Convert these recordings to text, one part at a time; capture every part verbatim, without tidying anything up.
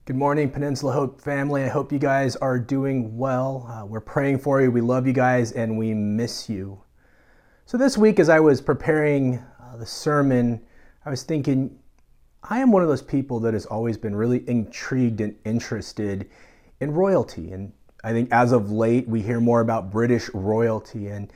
Good morning, Peninsula Hope family. I hope you guys are doing well. Uh, we're praying for you. We love you guys and we miss you. So this week, as I was preparing uh, the sermon, I was thinking, I am one of those people that has always been really intrigued and interested in royalty. And I think as of late, we hear more about British royalty. And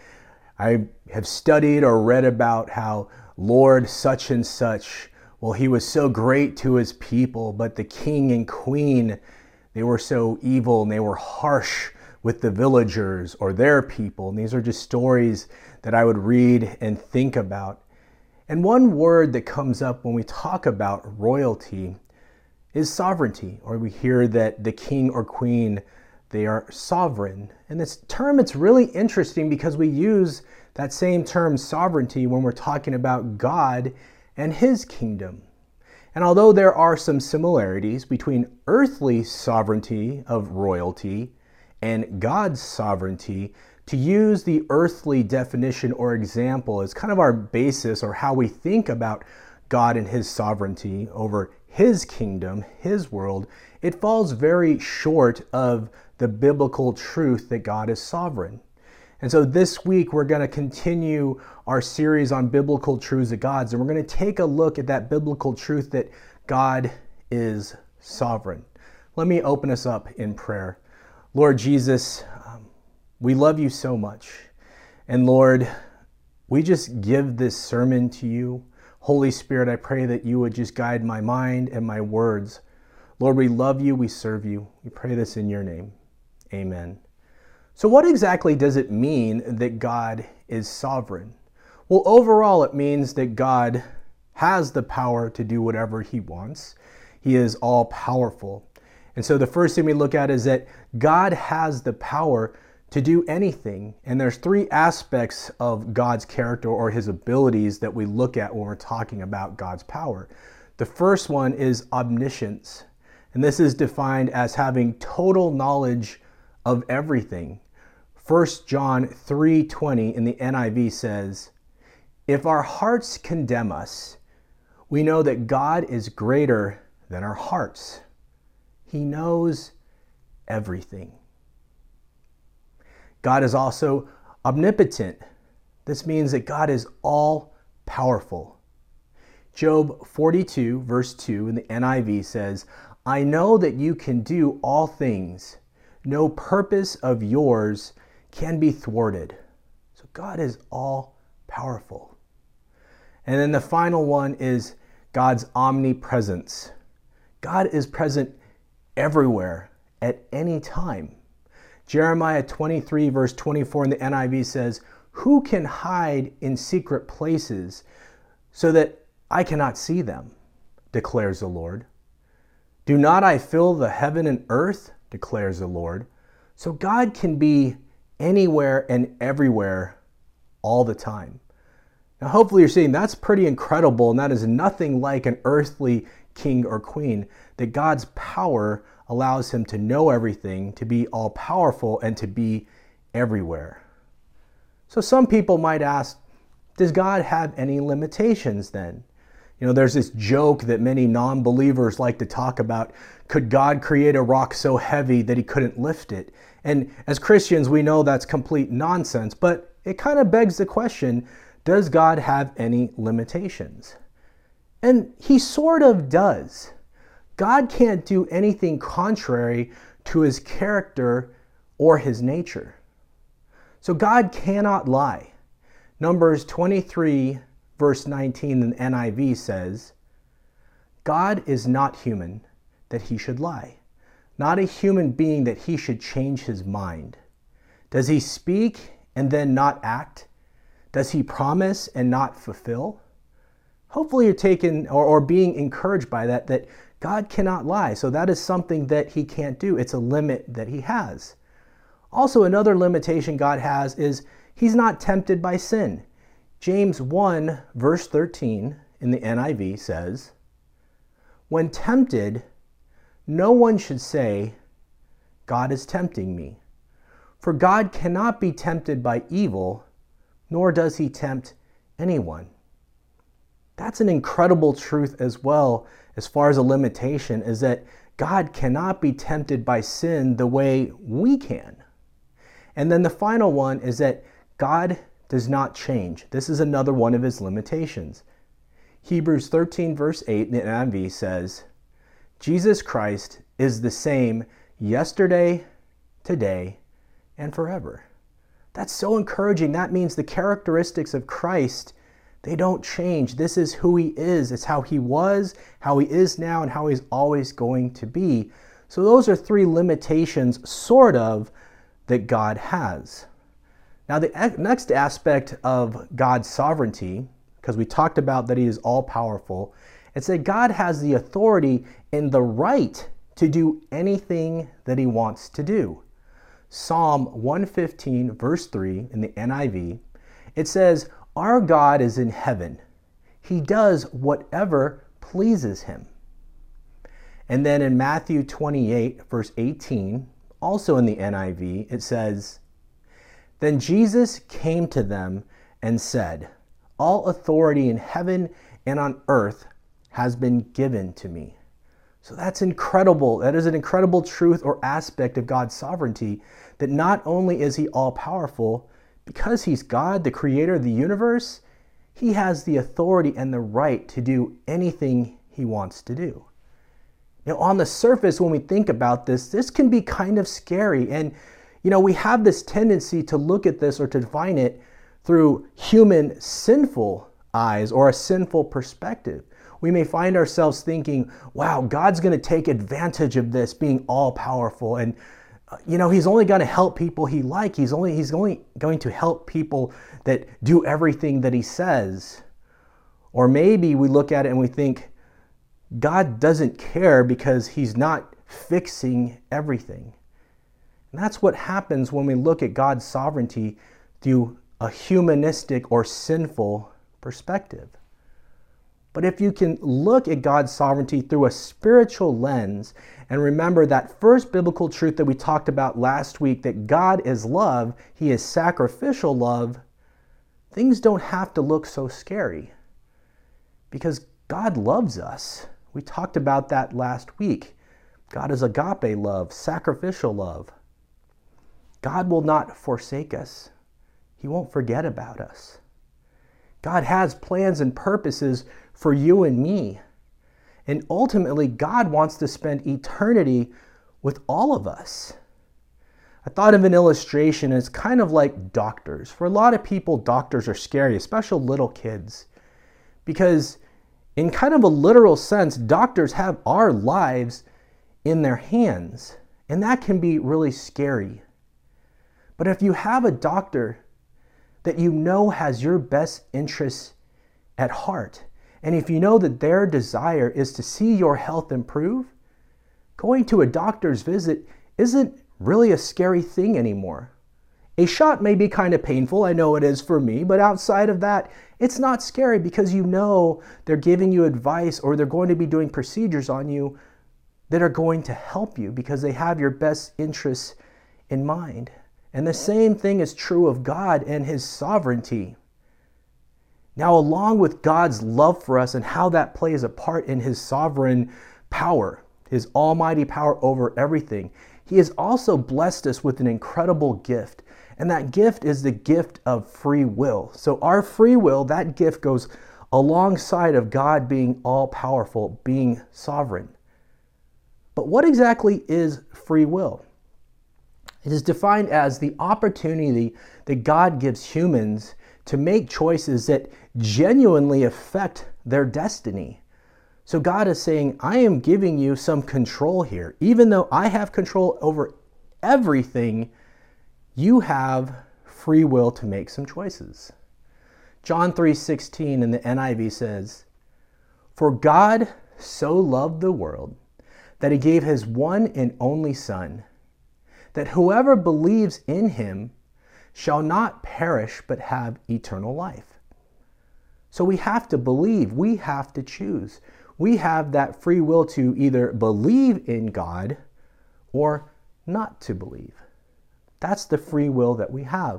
I have studied or read about how Lord such and such, well, he was so great to his people, but the king and queen, they were so evil and they were harsh with the villagers or their people. And these are just stories that I would read and think about. And one word that comes up when we talk about royalty is sovereignty, or we hear that the king or queen, they are sovereign. And this term, it's really interesting because we use that same term sovereignty when we're talking about God and his kingdom. And although there are some similarities between earthly sovereignty of royalty and God's sovereignty, to use the earthly definition or example as kind of our basis or how we think about God and his sovereignty over his kingdom, his world, it falls very short of the biblical truth that God is sovereign. And so this week we're going to continue our series on biblical truths of God, and we're going to take a look at that biblical truth that God is sovereign. Let me open us up in prayer. Lord Jesus, um, we love you so much. And Lord, we just give this sermon to you. Holy Spirit, I pray that you would just guide my mind and my words. Lord, we love you, we serve you. We pray this in your name. Amen. So what exactly does it mean that God is sovereign? Well, overall, it means that God has the power to do whatever he wants. He is all powerful. And so the first thing we look at is that God has the power to do anything. And there's three aspects of God's character or his abilities that we look at when we're talking about God's power. The first one is omniscience. And this is defined as having total knowledge of everything. First John three twenty in the N I V says, "If our hearts condemn us, we know that God is greater than our hearts. He knows everything." God is also omnipotent. This means that God is all powerful. Job forty-two verse two in the N I V says, "I know that you can do all things. No purpose of yours can be thwarted." So God is all powerful. And then the final one is God's omnipresence. God is present everywhere at any time. Jeremiah twenty-three verse twenty-four in the N I V says, "Who can hide in secret places so that I cannot see them, declares the Lord. Do not I fill the heaven and earth, declares the Lord." So God can be anywhere and everywhere all the time. Now hopefully you're seeing that's pretty incredible, and that is nothing like an earthly king or queen, that God's power allows him to know everything, to be all powerful, and to be everywhere. So some people might ask, does God have any limitations then? You know, there's this joke that many non-believers like to talk about. Could God create a rock so heavy that he couldn't lift it? And as Christians, we know that's complete nonsense, but it kind of begs the question, does God have any limitations? And he sort of does. God can't do anything contrary to his character or his nature. So God cannot lie. Numbers twenty-three verse nineteen in the N I V says, "God is not human that he should lie, not a human being that he should change his mind. Does he speak and then not act? Does he promise and not fulfill?" Hopefully you're taken or, or being encouraged by that, that God cannot lie. So that is something that he can't do. It's a limit that he has. Also, another limitation God has is he's not tempted by sin. James one verse thirteen in the N I V says, "When tempted, no one should say, 'God is tempting me.' For God cannot be tempted by evil, nor does he tempt anyone." That's an incredible truth as well, as far as a limitation, is that God cannot be tempted by sin the way we can. And then the final one is that God does not change. This is another one of his limitations. Hebrews thirteen verse eight in the N I V says, Jesus Christ is the same yesterday, today, and forever. That's so encouraging. That means the characteristics of Christ, they don't change. This is who he is. It's how he was, how he is now, and how he's always going to be. So those are three limitations, sort of, that God has. Now the next aspect of God's sovereignty, because we talked about that he is all-powerful, it's that God has the authority and the right to do anything that he wants to do. Psalm one fifteen verse three in the N I V, it says, our God is in heaven. He does whatever pleases him. And then in Matthew twenty-eight verse eighteen, also in the N I V, it says, then Jesus came to them and said, all authority in heaven and on earth has been given to me. So that's incredible. That is an incredible truth or aspect of God's sovereignty, that not only is he all-powerful, because he's God, the creator of the universe, he has the authority and the right to do anything he wants to do. Now, on the surface, when we think about this, this can be kind of scary. And, you know, we have this tendency to look at this or to define it through human sinful eyes or a sinful perspective. We may find ourselves thinking, wow, God's going to take advantage of this being all-powerful, and uh, you know, he's only going to help people he like. He's only he's only going to help people that do everything that he says. Or maybe we look at it and we think, God doesn't care because he's not fixing everything. And that's what happens when we look at God's sovereignty through a humanistic or sinful perspective. But if you can look at God's sovereignty through a spiritual lens and remember that first biblical truth that we talked about last week, that God is love, he is sacrificial love, things don't have to look so scary because God loves us. We talked about that last week. God is agape love, sacrificial love. God will not forsake us. He won't forget about us. God has plans and purposes for you and me. And ultimately, God wants to spend eternity with all of us. I thought of an illustration as kind of like doctors. For a lot of people, doctors are scary, especially little kids. Because in kind of a literal sense, doctors have our lives in their hands. And that can be really scary. But if you have a doctor that you know has your best interests at heart, and if you know that their desire is to see your health improve, going to a doctor's visit isn't really a scary thing anymore. A shot may be kind of painful, I know it is for me, but outside of that, it's not scary because you know they're giving you advice or they're going to be doing procedures on you that are going to help you because they have your best interests in mind. And the same thing is true of God and his sovereignty. Now, along with God's love for us and how that plays a part in his sovereign power, his almighty power over everything, he has also blessed us with an incredible gift. And that gift is the gift of free will. So our free will, that gift goes alongside of God being all-powerful, being sovereign. But what exactly is free will? It is defined as the opportunity that God gives humans to make choices that genuinely affect their destiny. So God is saying, I am giving you some control here. Even though I have control over everything, you have free will to make some choices. John three sixteen in the N I V says, for God so loved the world that he gave his one and only Son, that whoever believes in him shall not perish but have eternal life. So we have to believe, we have to choose. We have that free will to either believe in God or not to believe. That's the free will that we have.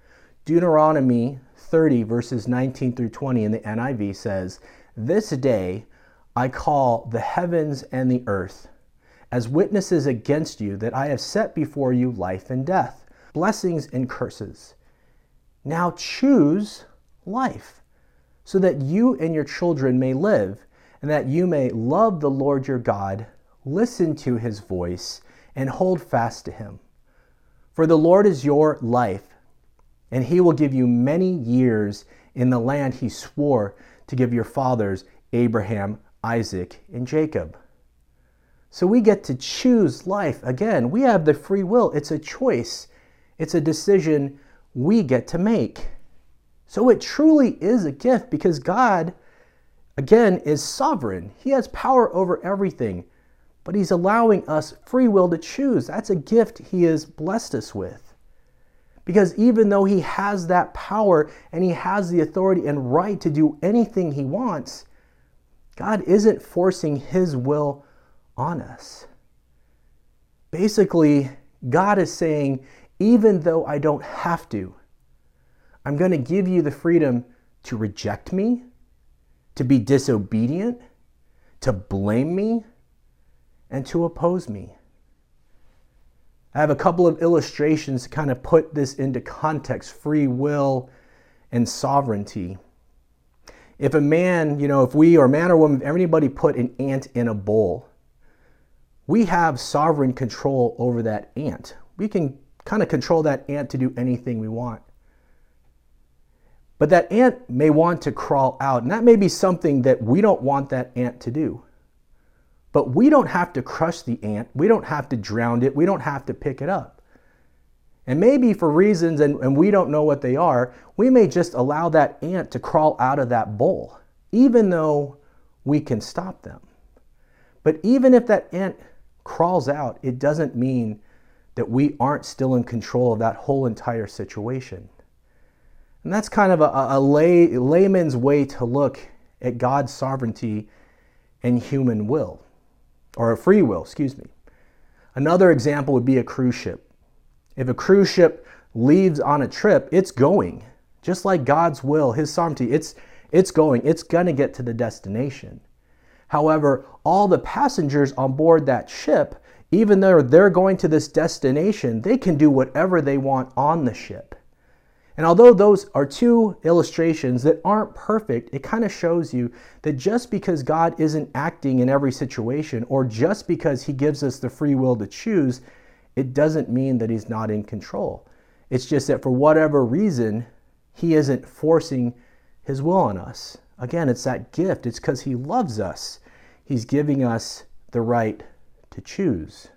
Deuteronomy thirty verses nineteen through twenty in the N I V says, this day I call the heavens and the earth as witnesses against you that I have set before you life and death, blessings and curses. Now choose life, so that you and your children may live, and that you may love the Lord your God, listen to his voice, and hold fast to him. For the Lord is your life, and he will give you many years in the land he swore to give your fathers, Abraham, Isaac, and Jacob. So we get to choose life. Again, we have the free will. It's a choice. It's a decision we get to make. So it truly is a gift because God, again, is sovereign. He has power over everything, but he's allowing us free will to choose. That's a gift he has blessed us with. Because even though he has that power and he has the authority and right to do anything he wants, God isn't forcing his will on us. Basically, God is saying, even though I don't have to, I'm going to give you the freedom to reject me, to be disobedient, to blame me, and to oppose me. I have a couple of illustrations to kind of put this into context, free will and sovereignty. If a man, you know, if we or man or woman, if anybody put an ant in a bowl, we have sovereign control over that ant. We can kind of control that ant to do anything we want. But that ant may want to crawl out, and that may be something that we don't want that ant to do. But we don't have to crush the ant. We don't have to drown it. We don't have to pick it up. And maybe for reasons, and, and we don't know what they are, we may just allow that ant to crawl out of that bowl, even though we can stop them. But even if that ant crawls out, it doesn't mean that we aren't still in control of that whole entire situation. And that's kind of a, a lay, layman's way to look at God's sovereignty and human will, or a free will, excuse me. Another example would be a cruise ship. If a cruise ship leaves on a trip, it's going. Just like God's will, his sovereignty, it's, it's going. It's going to get to the destination. However, all the passengers on board that ship, even though they're going to this destination, they can do whatever they want on the ship. And although those are two illustrations that aren't perfect, it kind of shows you that just because God isn't acting in every situation, or just because he gives us the free will to choose, it doesn't mean that he's not in control. It's just that for whatever reason, he isn't forcing his will on us. Again, it's that gift. It's because he loves us. He's giving us the right to choose.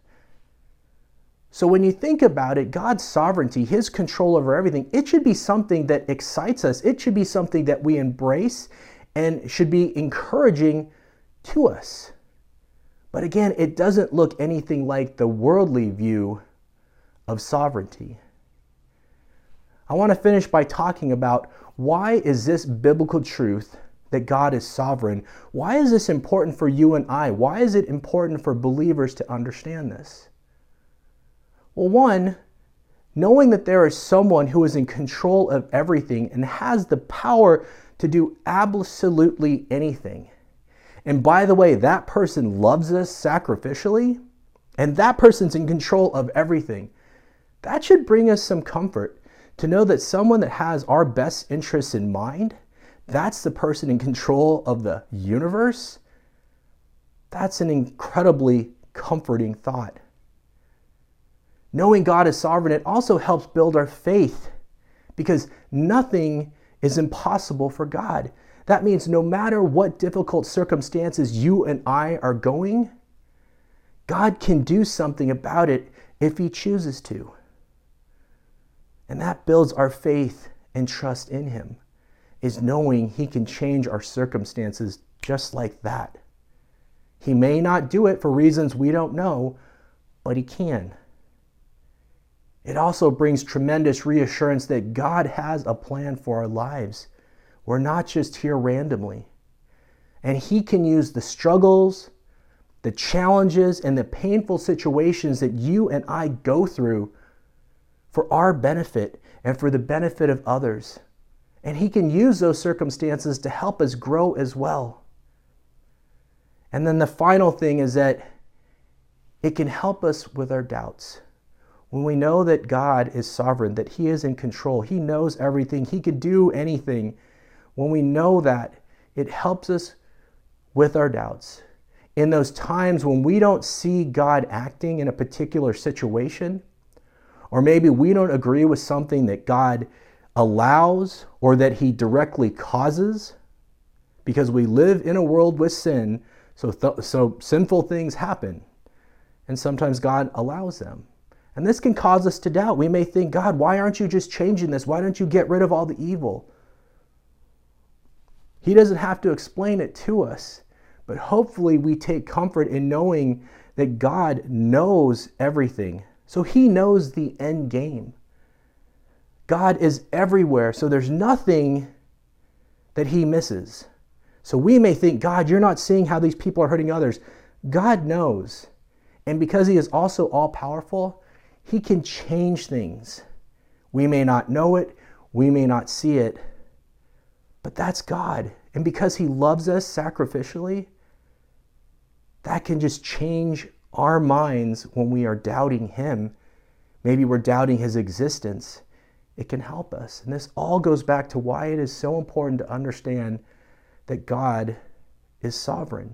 So when you think about it, God's sovereignty, his control over everything, it should be something that excites us. It should be something that we embrace and should be encouraging to us. But again, it doesn't look anything like the worldly view of sovereignty. I want to finish by talking about why is this biblical truth that God is sovereign? Why is this important for you and I? Why is it important for believers to understand this? Well, one, knowing that there is someone who is in control of everything and has the power to do absolutely anything. And by the way, that person loves us sacrificially, and that person's in control of everything. That should bring us some comfort to know that someone that has our best interests in mind, that's the person in control of the universe. That's an incredibly comforting thought. Knowing God is sovereign, it also helps build our faith, because nothing is impossible for God. That means no matter what difficult circumstances you and I are going, God can do something about it if he chooses to. And that builds our faith and trust in him, is knowing he can change our circumstances just like that. He may not do it for reasons we don't know, but he can. It also brings tremendous reassurance that God has a plan for our lives. We're not just here randomly. And he can use the struggles, the challenges, and the painful situations that you and I go through for our benefit and for the benefit of others. And he can use those circumstances to help us grow as well. And then the final thing is that it can help us with our doubts. When we know that God is sovereign, that He is in control, He knows everything, He could do anything. When we know that, it helps us with our doubts. In those times when we don't see God acting in a particular situation, or maybe we don't agree with something that God allows or that He directly causes, because we live in a world with sin, so, th- so sinful things happen, and sometimes God allows them. And this can cause us to doubt. We may think, God, why aren't you just changing this? Why don't you get rid of all the evil? He doesn't have to explain it to us, but hopefully we take comfort in knowing that God knows everything. So He knows the end game. God is everywhere, so there's nothing that He misses. So we may think, God, you're not seeing how these people are hurting others. God knows. And because He is also all-powerful, He can change things. We may not know it, we may not see it, but that's God. And because He loves us sacrificially, that can just change our minds when we are doubting Him. Maybe we're doubting His existence. It can help us. And this all goes back to why it is so important to understand that God is sovereign.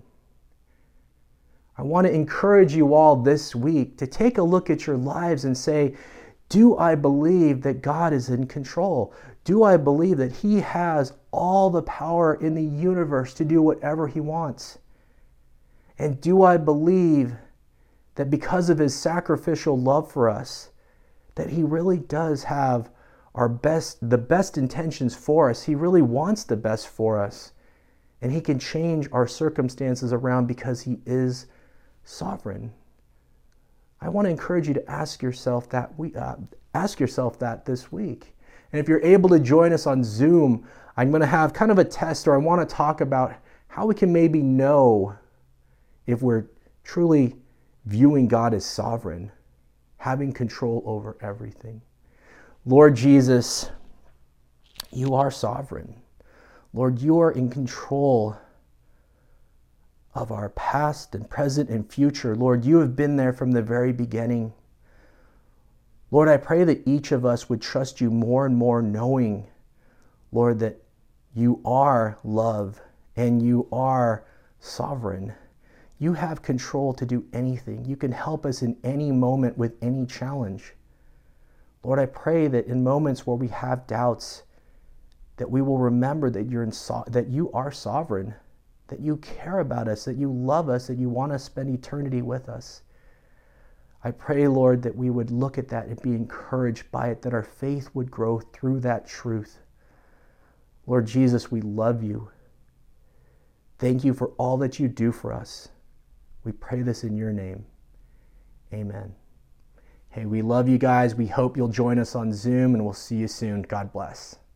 I want to encourage you all this week to take a look at your lives and say, do I believe that God is in control? Do I believe that He has all the power in the universe to do whatever He wants? And do I believe that because of His sacrificial love for us, that He really does have our best, the best intentions for us? He really wants the best for us. And He can change our circumstances around because He is sovereign. I want to encourage you to ask yourself that we uh, ask yourself that this week. And if you're able to join us on Zoom, I'm going to have kind of a test, or I want to talk about how we can maybe know if we're truly viewing God as sovereign, having control over everything. Lord Jesus, You are sovereign. Lord, You are in control of our past and present and future. Lord, You have been there from the very beginning. Lord, I pray that each of us would trust You more and more, knowing, Lord, that You are love and You are sovereign. You have control to do anything. You can help us in any moment with any challenge. Lord, I pray that in moments where we have doubts, that we will remember that you're in so- that You are sovereign, that You care about us, that You love us, that You want to spend eternity with us. I pray, Lord, that we would look at that and be encouraged by it, that our faith would grow through that truth. Lord Jesus, we love You. Thank You for all that You do for us. We pray this in Your name. Amen. Hey, we love you guys. We hope you'll join us on Zoom, and we'll see you soon. God bless.